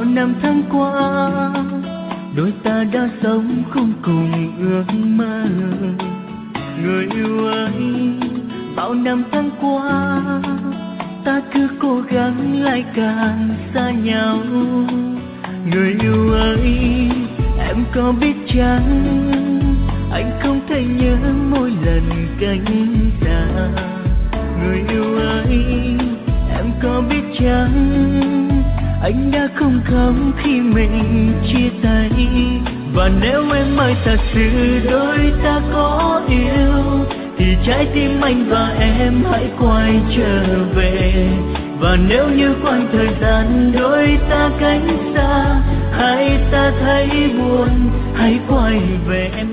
năm tháng qua đôi ta đã sống không cùng ước mơ. Người yêu ơi, bao năm tháng qua ta cứ cố gắng lại càng xa nhau. Người yêu ơi, em có biết chăng anh không thể nhớ mỗi lần cánh xa. Người yêu ơi, em có biết chăng anh đã không khóc khi mình chia tay. Và nếu em ơi thật sự đôi ta có yêu thì trái tim anh và em hãy quay trở về. Và nếu như quãng thời gian đôi ta cách xa, hay ta thấy buồn, hãy quay về em